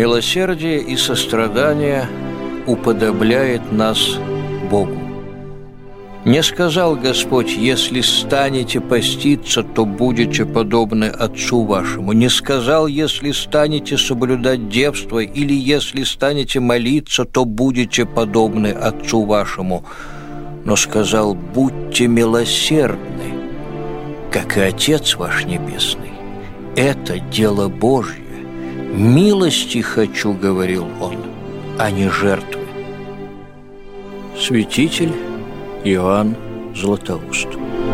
Милосердие и сострадание уподобляет нас Богу. Не сказал Господь: если станете поститься, то будете подобны Отцу вашему. Не сказал: если станете соблюдать девство, или если станете молиться, то будете подобны Отцу вашему. Но сказал: будьте милосердны, как и Отец ваш Небесный. Это дело Божье. Милости хочу, говорил он, а не жертвы. Святитель Иоанн Златоуст.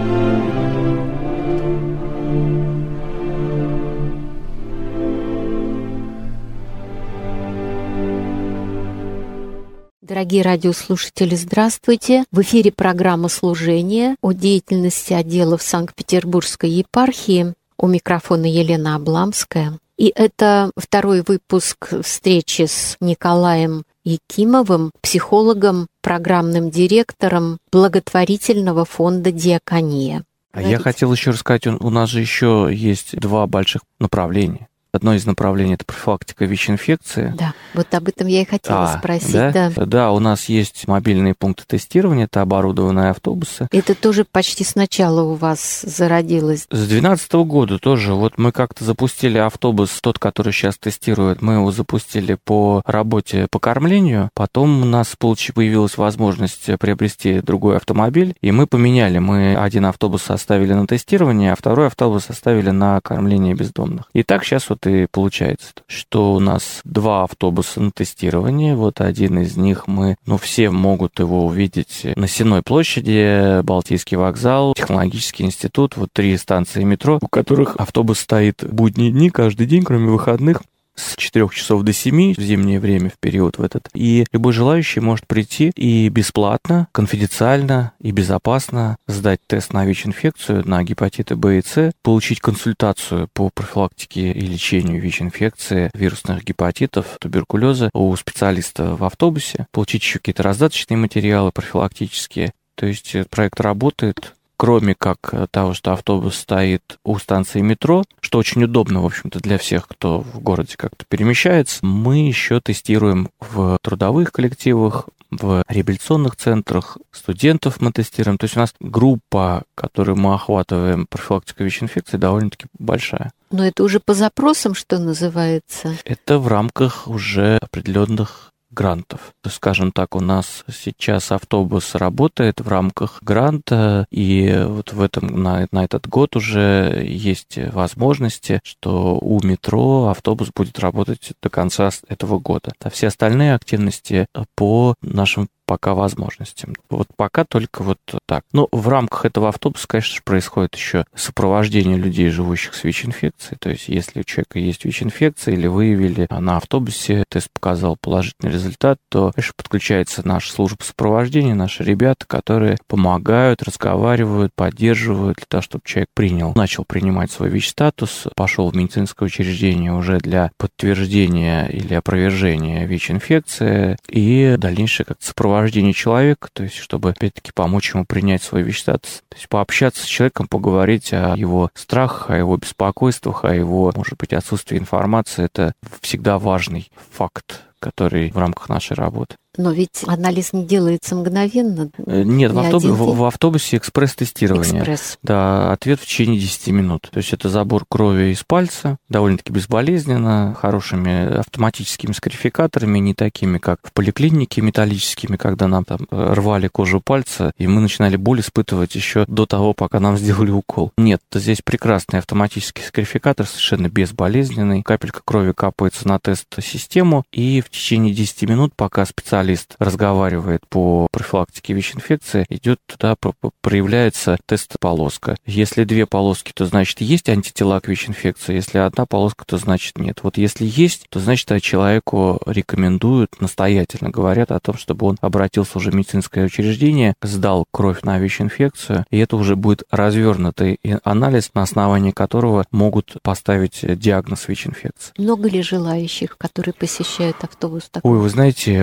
Дорогие радиослушатели, здравствуйте! В эфире программа «Служение» о деятельности отделов Санкт-Петербургской епархии. У микрофона Елена Обламская. И это второй выпуск встречи с Николаем Якимовым, психологом, программным директором благотворительного фонда «Диакония». Я хотел еще рассказать, у нас же еще есть два больших направления. Одно из направлений – это профилактика ВИЧ-инфекции. Да, вот об этом я и хотела спросить. Да? Да, у нас есть мобильные пункты тестирования, это оборудованные автобусы. Это тоже почти с начала у вас зародилось? С 2012 года тоже. Вот мы как-то запустили автобус, тот, который сейчас тестирует, мы его запустили по работе по кормлению. Потом у нас появилась возможность приобрести другой автомобиль, и мы поменяли. Мы один автобус оставили на тестирование, а второй автобус оставили на кормление бездомных. И так сейчас вот и получается, что у нас два автобуса на тестирование. Вот один из них все могут его увидеть на Сенной площади, Балтийский вокзал, Технологический институт, вот 3 станции метро, у которых автобус стоит в будние дни, каждый день, кроме выходных, с 4 часов до 7 в зимнее время, в период в этот. И любой желающий может прийти и бесплатно, конфиденциально и безопасно сдать тест на ВИЧ-инфекцию, на гепатиты Б и С, получить консультацию по профилактике и лечению ВИЧ-инфекции, вирусных гепатитов, туберкулеза у специалиста в автобусе, получить еще какие-то раздаточные материалы профилактические. То есть проект работает. Кроме как того, что автобус стоит у станции метро, что очень удобно, в общем-то, для всех, кто в городе как-то перемещается, мы еще тестируем в трудовых коллективах, в реабилитационных центрах, студентов мы тестируем. То есть у нас группа, которую мы охватываем, профилактика ВИЧ-инфекции, довольно-таки большая. Но это уже по запросам, что называется? Это в рамках уже определенных грантов. Скажем так, у нас сейчас автобус работает в рамках гранта, и вот на этот год уже есть возможности, что у метро автобус будет работать до конца этого года. А все остальные активности по нашим пока возможностям. Вот пока только вот так. Но в рамках этого автобуса, конечно же, происходит еще сопровождение людей, живущих с ВИЧ-инфекцией. То есть, если у человека есть ВИЧ-инфекция или выявили на автобусе, тест показал положительный результат, то, конечно, подключается наша служба сопровождения, наши ребята, которые помогают, разговаривают, поддерживают для того, чтобы человек начал принимать свой ВИЧ-статус, пошел в медицинское учреждение уже для подтверждения или опровержения ВИЧ-инфекции и дальнейшее как-то сопровождение человека, то есть чтобы, опять-таки, помочь ему принять свой ВИЧ-статус. То есть пообщаться с человеком, поговорить о его страхах, о его беспокойствах, о его, может быть, отсутствии информации. Это всегда важный факт, который в рамках нашей работы. Но ведь анализ не делается мгновенно. Нет, в автобусе экспресс-тестирование. Да, ответ в течение 10 минут. То есть это забор крови из пальца, довольно-таки безболезненно, хорошими автоматическими скарификаторами, не такими, как в поликлинике металлическими, когда нам там рвали кожу пальца, и мы начинали боль испытывать еще до того, пока нам сделали укол. Нет, здесь прекрасный автоматический скарификатор, совершенно безболезненный. Капелька крови капается на тест-систему, и в течение 10 минут, пока специалист разговаривает по профилактике ВИЧ-инфекции, идет туда, проявляется тест-полоска. Если 2 полоски, то значит есть антитела к ВИЧ-инфекции, если 1 полоска, то значит нет. Вот если есть, то значит человеку рекомендуют, настоятельно говорят о том, чтобы он обратился уже в медицинское учреждение, сдал кровь на ВИЧ-инфекцию, и это уже будет развернутый анализ, на основании которого могут поставить диагноз ВИЧ-инфекции. Много ли желающих, которые посещают автобус? Ой, вы знаете, в последнее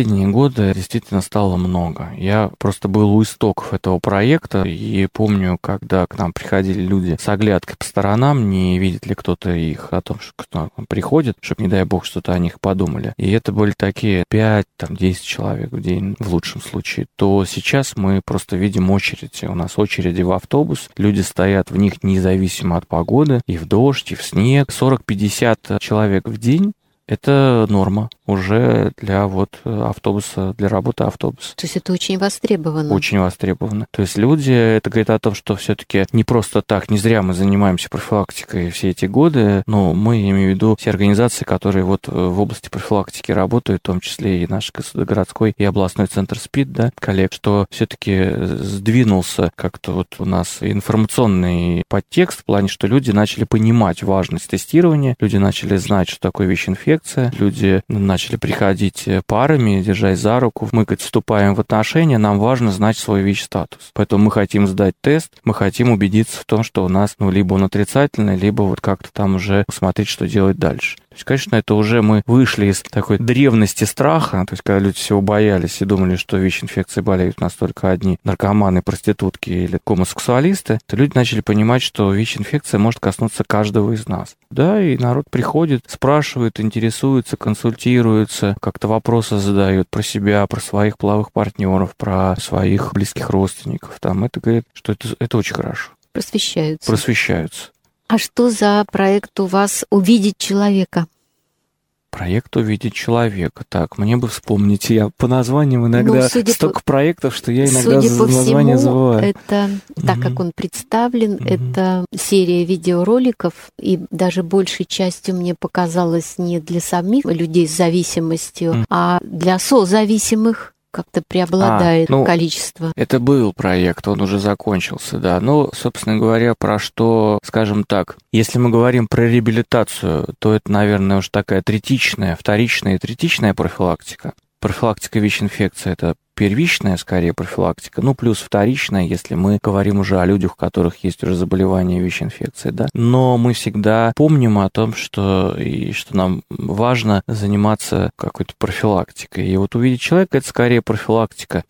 последние годы действительно стало много. Я просто был у истоков этого проекта и помню, когда к нам приходили люди с оглядкой по сторонам, не видит ли кто-то их о том, что кто приходит, чтобы, не дай бог, что-то о них подумали. И это были такие 5-10 человек в день в лучшем случае. То сейчас мы просто видим очереди. У нас очереди в автобус, люди стоят в них независимо от погоды, и в дождь, и в снег. 40-50 человек в день. Это норма уже для автобуса, для работы автобуса. То есть это очень востребовано? Очень востребовано. То есть люди, это говорит о том, что все-таки не просто так, не зря мы занимаемся профилактикой все эти годы, но мы, имею в виду, все организации, которые в области профилактики работают, в том числе и наш городской и областной центр СПИД, коллег, что все-таки сдвинулся как-то у нас информационный подтекст в плане, что люди начали понимать важность тестирования, люди начали знать, что такое ВИЧ-инфекция, люди начали приходить парами, держась за руку. Мы, вступаем в отношения, нам важно знать свой ВИЧ-статус. Поэтому мы хотим сдать тест, мы хотим убедиться в том, что у нас либо он отрицательный, либо как-то там уже посмотреть, что делать дальше. То есть, конечно, это уже мы вышли из такой древности страха, то есть, когда люди всего боялись и думали, что ВИЧ-инфекцией болеют у нас только одни наркоманы, проститутки или гомосексуалисты, то люди начали понимать, что ВИЧ-инфекция может коснуться каждого из нас. Да, и народ приходит, спрашивает, интересуется, консультируется, как-то вопросы задают про себя, про своих половых партнеров, про своих близких родственников. Это говорит, что это очень хорошо. Просвещаются. А что за проект у вас «Увидеть человека»? Проект «Увидеть человека». Так, мне бы вспомнить. Я по названиям иногда столько проектов, что я иногда название забываю. Это, так как он представлен, это серия видеороликов, и даже большей частью мне показалось не для самих людей с зависимостью, а для созависимых. Как-то преобладает количество. Это был проект, он уже закончился, да. Собственно говоря, про что, скажем так, если мы говорим про реабилитацию, то это, наверное, уж такая вторичная и третичная профилактика. Профилактика ВИЧ-инфекции – это первичная, скорее, профилактика, плюс вторичная, если мы говорим уже о людях, у которых есть уже заболевание ВИЧ-инфекции, да. Но мы всегда помним о том, что нам важно заниматься какой-то профилактикой. И увидеть человека – это скорее профилактика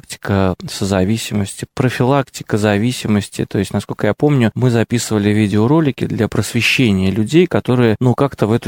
созависимости, профилактика зависимости. То есть, насколько я помню, мы записывали видеоролики для просвещения людей, которые, как-то с этой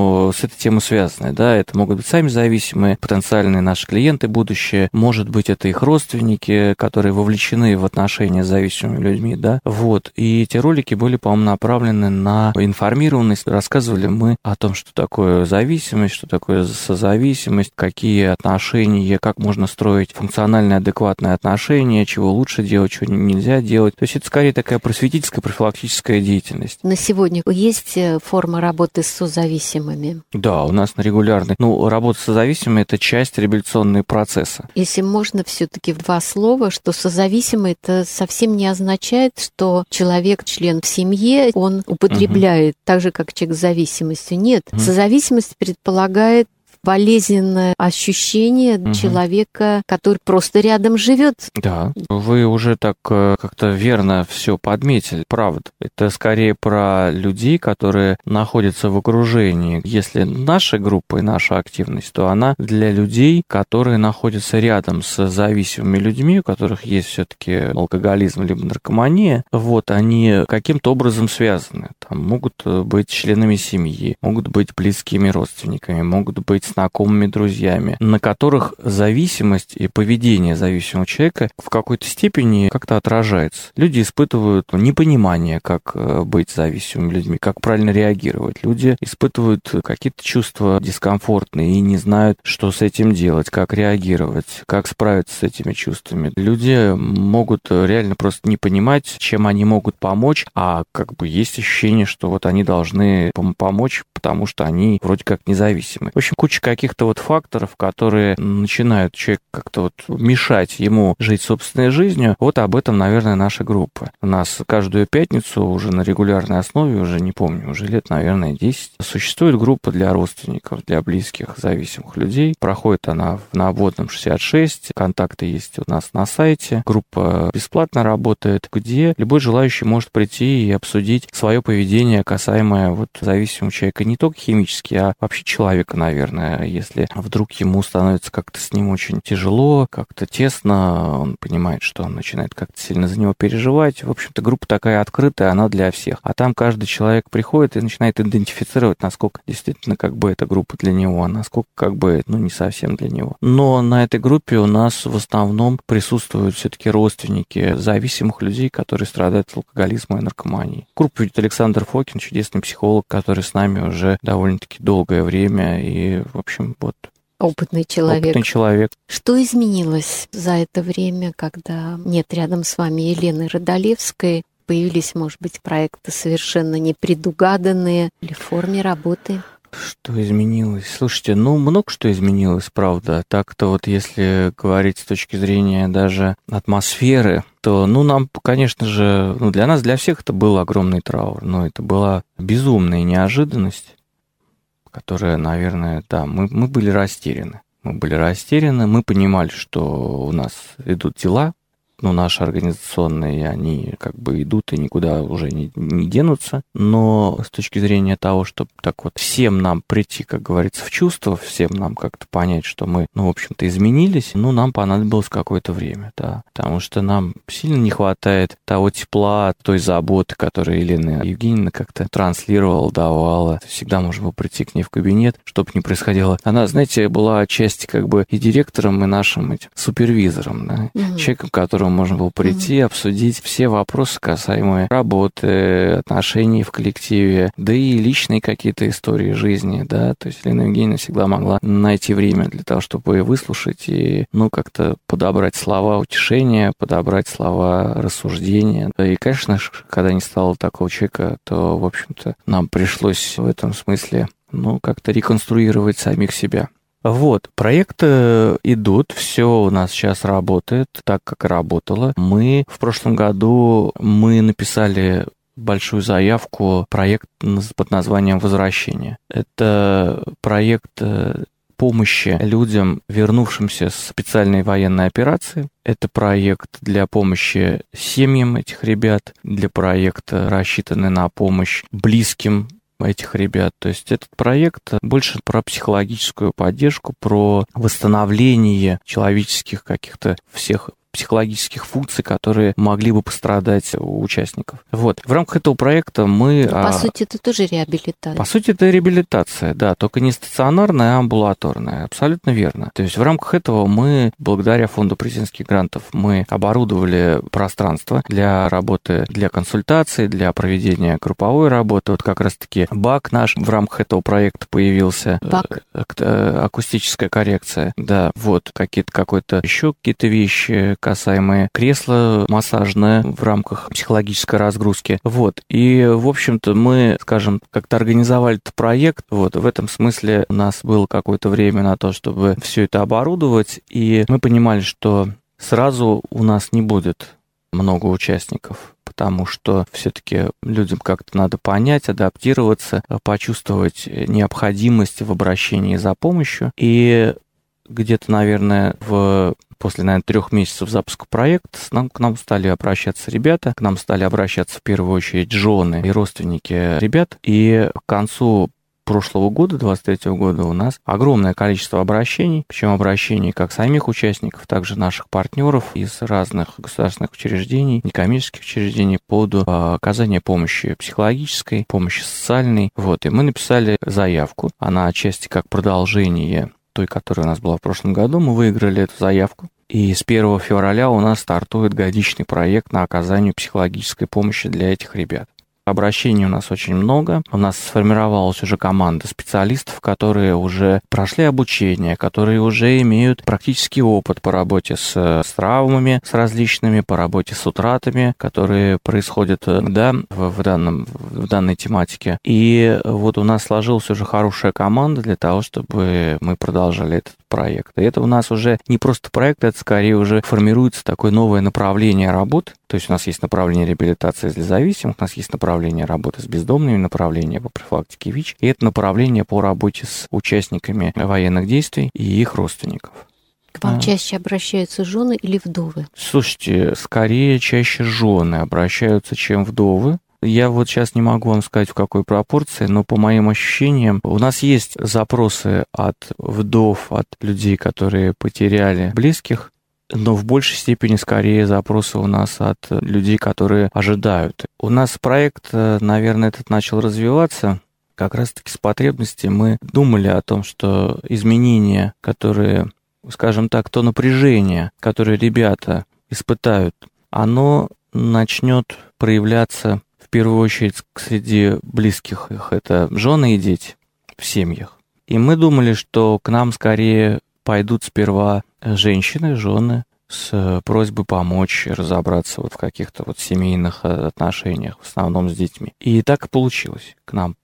темой связаны, да. Это могут быть сами зависимые, потенциальные наши клиенты будущие, может быть, это их родственники, которые вовлечены в отношения с зависимыми людьми, да, И эти ролики были, по-моему, направлены на информированность. Рассказывали мы о том, что такое зависимость, что такое созависимость, какие отношения, как можно строить функциональные, адекватные отношения, чего лучше делать, чего нельзя делать. То есть это скорее такая просветительская, профилактическая деятельность. На сегодня есть форма работы с созависимыми? Да, у нас на регулярной. Работа с созависимыми – это часть реабилитационного процесса. Если можно, все-таки в 2 слова, что созависимый, это совсем не означает, что человек, член в семье, он употребляет так же, как человек с зависимостью. Нет, созависимость предполагает болезненное ощущение человека, который просто рядом живет. Да, вы уже так как-то верно все подметили, правда. Это скорее про людей, которые находятся в окружении. Если наша группа и наша активность, то она для людей, которые находятся рядом с зависимыми людьми, у которых есть все-таки алкоголизм либо наркомания, они каким-то образом связаны. Там могут быть членами семьи, могут быть близкими родственниками, могут быть знакомыми друзьями, на которых зависимость и поведение зависимого человека в какой-то степени как-то отражается. Люди испытывают непонимание, как быть зависимыми людьми, как правильно реагировать. Люди испытывают какие-то чувства дискомфортные и не знают, что с этим делать, как реагировать, как справиться с этими чувствами. Люди могут реально просто не понимать, чем они могут помочь, а есть ощущение, что они должны помочь, потому что они вроде как независимы. В общем, куча каких-то факторов, которые начинают человек как-то мешать ему жить собственной жизнью. Об этом, наверное, наша группа. У нас каждую пятницу уже на регулярной основе, уже не помню, уже лет, наверное, 10, существует группа для родственников, для близких зависимых людей. Проходит она на Обводном 66, контакты есть у нас на сайте. Группа бесплатно работает, где любой желающий может прийти и обсудить свое поведение, касаемое зависимого человека, не только химически, а вообще человека, наверное. время, если вдруг ему становится как-то с ним очень тяжело, как-то тесно, он понимает, что он начинает как-то сильно за него переживать. В общем-то, группа такая открытая, она для всех. А там каждый человек приходит и начинает идентифицировать, насколько действительно как бы эта группа для него, а насколько как бы, не совсем для него. Но на этой группе у нас в основном присутствуют все-таки родственники зависимых людей, которые страдают от алкоголизма и наркомании. Группу ведет Александр Фокин, чудесный психолог, который с нами уже довольно-таки долгое время, и, в общем, вот. Опытный человек. Опытный человек. Что изменилось за это время, когда нет рядом с вами Елены Родолевской? Появились, может быть, проекты совершенно непредугаданные или в форме работы? Что изменилось? Слушайте, много что изменилось, правда. Так-то вот если говорить с точки зрения даже атмосферы, то, нам, конечно же, для нас, для всех это был огромный траур, но это была безумная неожиданность, которая, наверное, да, мы были растеряны. Мы понимали, что у нас идут дела, наши организационные, они как бы идут и никуда уже не денутся. Но с точки зрения того, чтобы так вот всем нам прийти, как говорится, в чувство, всем нам как-то понять, что мы, в общем-то, изменились, нам понадобилось какое-то время, да. Потому что нам сильно не хватает того тепла, той заботы, которую Елена Евгеньевна как-то транслировала, давала. Всегда можно было прийти к ней в кабинет, чтобы не происходило. Она, знаете, была отчасти как бы и директором, и нашим этим супервизором, да, человеком, которому можно было прийти, обсудить все вопросы, касаемые работы, отношений в коллективе, да и личные какие-то истории жизни, да, то есть Елена Евгеньевна всегда могла найти время для того, чтобы выслушать и, как-то подобрать слова утешения, подобрать слова рассуждения. И, конечно, когда не стало такого человека, то, в общем-то, нам пришлось в этом смысле, как-то реконструировать самих себя. Вот, проекты идут, все у нас сейчас работает так, как и работало. В прошлом году написали большую заявку, проект под названием «Возвращение». Это проект помощи людям, вернувшимся с специальной военной операции. Это проект для помощи семьям этих ребят, для проекта, рассчитанный на помощь близким этих ребят. То есть этот проект больше про психологическую поддержку, про восстановление человеческих каких-то всех психологических функций, которые могли бы пострадать у участников. Вот. В рамках этого проекта мы... По сути, это тоже реабилитация. По сути, это реабилитация, да, только не стационарная, а амбулаторная. Абсолютно верно. То есть в рамках этого мы, благодаря фонду президентских грантов, мы оборудовали пространство для работы, для консультаций, для проведения групповой работы. Вот как раз-таки БАК наш в рамках этого проекта появился. БАК? Акустическая коррекция. Да, вот, какие-то вещи, касаемые кресла массажное в рамках психологической разгрузки. Вот. И, в общем-то, мы, скажем, как-то организовали этот проект. Вот. В этом смысле у нас было какое-то время на то, чтобы все это оборудовать. И мы понимали, что сразу у нас не будет много участников, потому что все-таки людям как-то надо понять, адаптироваться, почувствовать необходимость в обращении за помощью. И где-то, наверное, после 3 месяцев запуска проекта к нам стали обращаться ребята, к нам стали обращаться в первую очередь жены и родственники ребят. И к концу прошлого года, 23-го года, у нас огромное количество обращений, причем обращений как самих участников, так же наших партнеров из разных государственных учреждений, некоммерческих учреждений по поводу оказания помощи психологической, помощи социальной. Вот, и мы написали заявку. Она отчасти как продолжение той, которая у нас была в прошлом году. Мы выиграли эту заявку. И с 1 февраля у нас стартует годичный проект на оказание психологической помощи для этих ребят. Обращений у нас очень много. У нас сформировалась уже команда специалистов, которые уже прошли обучение, которые уже имеют практический опыт по работе с травмами, с различными, по работе с утратами, которые происходят, да, в данной тематике. И вот у нас сложилась уже хорошая команда для того, чтобы мы продолжали этот проект. И это у нас уже не просто проект, это скорее уже формируется такое новое направление работы. То есть у нас есть направление реабилитации для зависимых, у нас есть направление работы с бездомными, направление по профилактике ВИЧ, и это направление по работе с участниками военных действий и их родственников. К вам чаще обращаются жены или вдовы? Слушайте, скорее чаще жены обращаются, чем вдовы. Я вот сейчас не могу вам сказать, в какой пропорции, но по моим ощущениям, у нас есть запросы от вдов, от людей, которые потеряли близких, но в большей степени скорее запросы у нас от людей, которые ожидают. У нас проект, наверное, этот начал развиваться как раз-таки с потребности. Мы думали о том, что изменения, которые, скажем так, то напряжение, которое ребята испытают, оно начнет проявляться в первую очередь среди близких их, это жены и дети в семьях. И мы думали, что к нам скорее пойдут сперва женщины, жены, с просьбой помочь разобраться вот в каких-то вот семейных отношениях, в основном с детьми. И так и получилось. К нам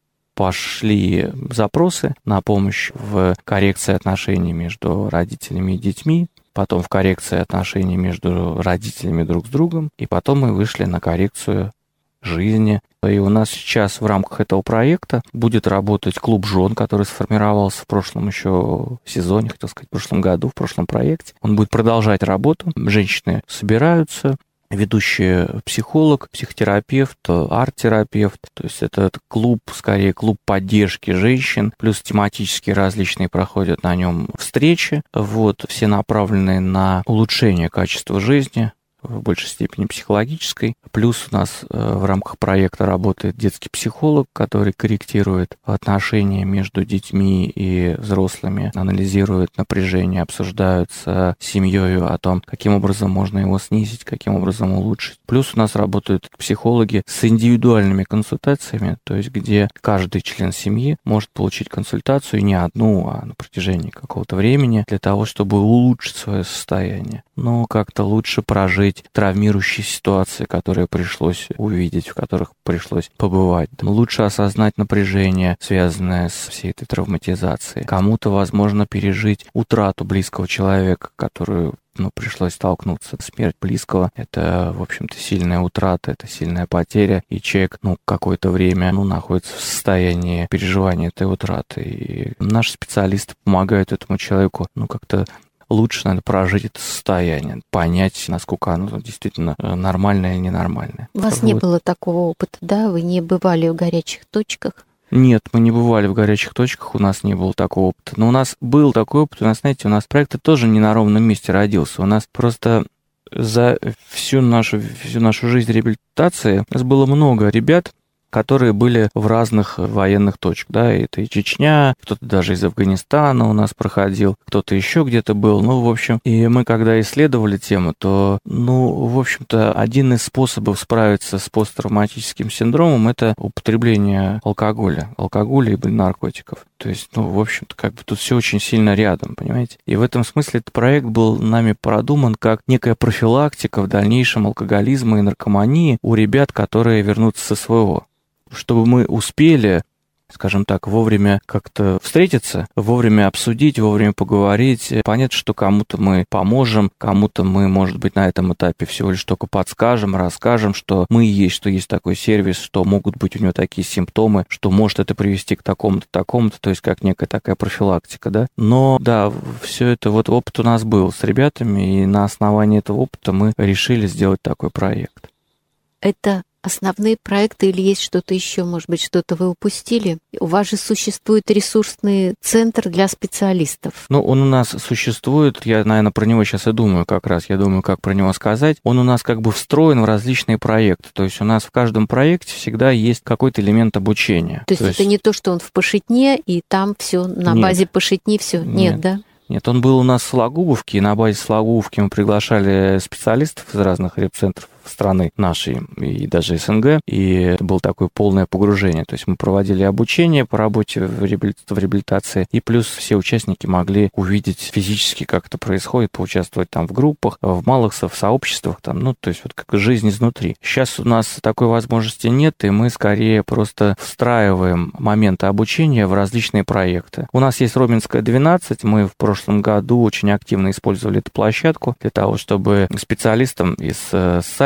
пошли запросы на помощь в коррекции отношений между родителями и детьми, потом в коррекции отношений между родителями друг с другом, и потом мы вышли на коррекцию жизни. И у нас сейчас в рамках этого проекта будет работать клуб жен, который сформировался в прошлом еще сезоне, хотел сказать, в прошлом году, в прошлом проекте. Он будет продолжать работу. Женщины собираются, ведущий психолог, психотерапевт, арт-терапевт. То есть это клуб, скорее клуб поддержки женщин, плюс тематические различные проходят на нем встречи. Вот, все направленные на улучшение качества жизни, в большей степени психологической. Плюс у нас в рамках проекта работает детский психолог, который корректирует отношения между детьми и взрослыми, анализирует напряжение, обсуждают с семьей о том, каким образом можно его снизить, каким образом улучшить. Плюс у нас работают психологи с индивидуальными консультациями, то есть где каждый член семьи может получить консультацию не одну, а на протяжении какого-то времени для того, чтобы улучшить свое состояние. Но как-то лучше прожить травмирующие ситуации, которые пришлось увидеть, в которых пришлось побывать. Лучше осознать напряжение, связанное с всей этой травматизацией. Кому-то, возможно, пережить утрату близкого человека, которую пришлось столкнуться. Смерть близкого — это, в общем-то, сильная утрата, это сильная потеря, и человек, какое-то время, находится в состоянии переживания этой утраты. И наши специалисты помогают этому человеку, как-то лучше надо прожить это состояние, понять, насколько оно действительно нормальное или ненормальное. У вас не было такого опыта, да? Вы не бывали в горячих точках? Нет, мы не бывали в горячих точках, у нас не было такого опыта. Но у нас был такой опыт, у нас проект тоже не на ровном месте родился. У нас просто за всю нашу жизнь реабилитации у нас было много ребят, которые были в разных военных точках, да, это и Чечня, кто-то даже из Афганистана у нас проходил, кто-то еще где-то был, в общем, и мы когда исследовали тему, то, в общем-то, один из способов справиться с посттравматическим синдромом — это употребление алкоголя и наркотиков. То есть, в общем-то, тут все очень сильно рядом, понимаете? И в этом смысле этот проект был нами продуман как некая профилактика в дальнейшем алкоголизма и наркомании у ребят, которые вернутся со СВО. Чтобы мы успели, скажем так, вовремя как-то встретиться, вовремя обсудить, вовремя поговорить. Понятно, что кому-то мы поможем, кому-то мы, может быть, на этом этапе всего лишь только подскажем, расскажем, что мы есть, что есть такой сервис, что могут быть у него такие симптомы, что может это привести к такому-то, то есть как некая такая профилактика, да. Но, да, все это опыт у нас был с ребятами, и на основании этого опыта мы решили сделать такой проект. Это основные проекты или есть что-то еще? Может быть, что-то вы упустили? У вас же существует ресурсный центр для специалистов. Он у нас существует, я, наверное, про него сейчас и думаю как раз, как про него сказать. Он у нас встроен в различные проекты, то есть у нас в каждом проекте всегда есть какой-то элемент обучения. То есть это не то, что он в Пашетне, и там все на базе Пашетни все? Нет, да? Нет, он был у нас в Сологубовке, и на базе Сологубовки мы приглашали специалистов из разных реп-центров страны нашей и даже СНГ, и это было такое полное погружение. То есть мы проводили обучение по работе в реабилитации, и плюс все участники могли увидеть физически, как это происходит, поучаствовать там в группах, в малых сообществах, то есть как жизнь изнутри. Сейчас у нас такой возможности нет, и мы скорее просто встраиваем моменты обучения в различные проекты. У нас есть Роменская 12, мы в прошлом году очень активно использовали эту площадку для того, чтобы специалистам из социальной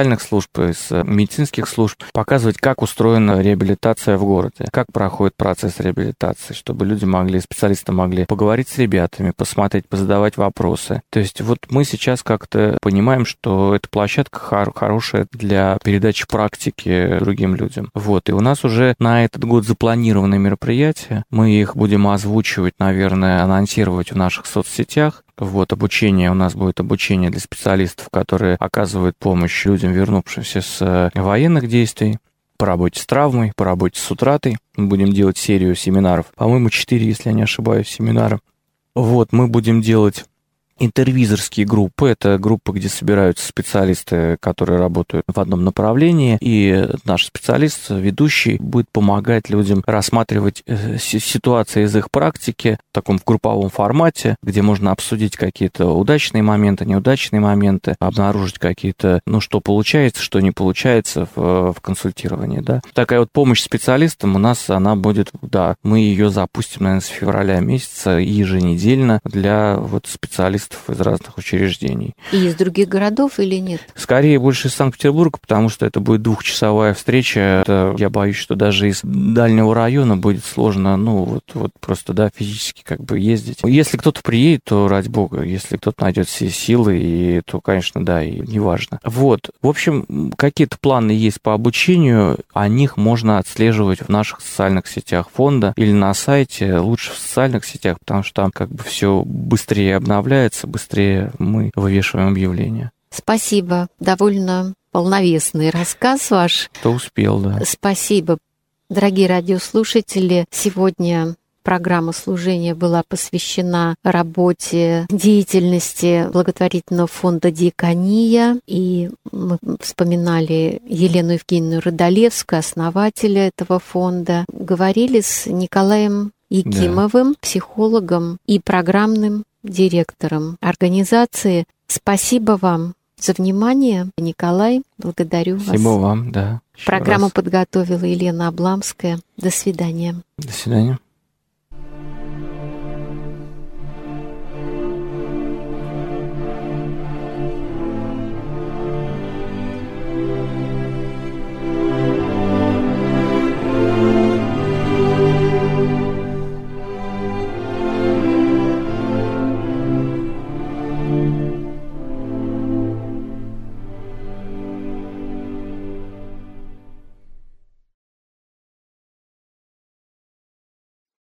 социальных служб, из медицинских служб, показывать, как устроена реабилитация в городе, как проходит процесс реабилитации, чтобы люди могли, специалисты могли поговорить с ребятами, посмотреть, позадавать вопросы. То есть вот мы сейчас как-то понимаем, что эта площадка хорошая для передачи практики другим людям. Вот, и у нас уже на этот год запланированы мероприятия. Мы их будем озвучивать, наверное, анонсировать в наших соцсетях. Вот, обучение, у нас будет обучение для специалистов, которые оказывают помощь людям, вернувшимся с военных действий, по работе с травмой, по работе с утратой. Мы будем делать серию семинаров. По-моему, 4, если я не ошибаюсь, семинара. Вот, мы будем делать интервизорские группы. Это группы, где собираются специалисты, которые работают в одном направлении, и наш специалист, ведущий, будет помогать людям рассматривать ситуации из их практики в таком групповом формате, где можно обсудить какие-то удачные моменты, неудачные моменты, обнаружить какие-то, что получается, что не получается в консультировании. Да. Такая вот помощь специалистам у нас, она будет, мы ее запустим, наверное, с февраля месяца еженедельно для специалистов из разных учреждений. И из других городов или нет? Скорее, больше из Санкт-Петербурга, потому что это будет 2-часовая встреча. Я боюсь, что даже из дальнего района будет сложно, просто, физически ездить. Если кто-то приедет, то ради бога. Если кто-то найдет все силы, то, конечно, и неважно. Вот. В общем, какие-то планы есть по обучению, о них можно отслеживать в наших социальных сетях фонда или на сайте, лучше в социальных сетях, потому что там все быстрее обновляется, быстрее мы вывешиваем объявления. Спасибо. Довольно полновесный рассказ ваш. Кто успел, да. Спасибо. Дорогие радиослушатели, сегодня программа служения была посвящена работе, деятельности благотворительного фонда «Диакония». И мы вспоминали Елену Евгеньевну Родолевскую, основателя этого фонда. Говорили с Николаем Якимовым, психологом и программным директором организации. Спасибо вам за внимание, Николай. Благодарю вас. Спасибо вам, да. Программу подготовила Елена Обламская. До свидания. До свидания.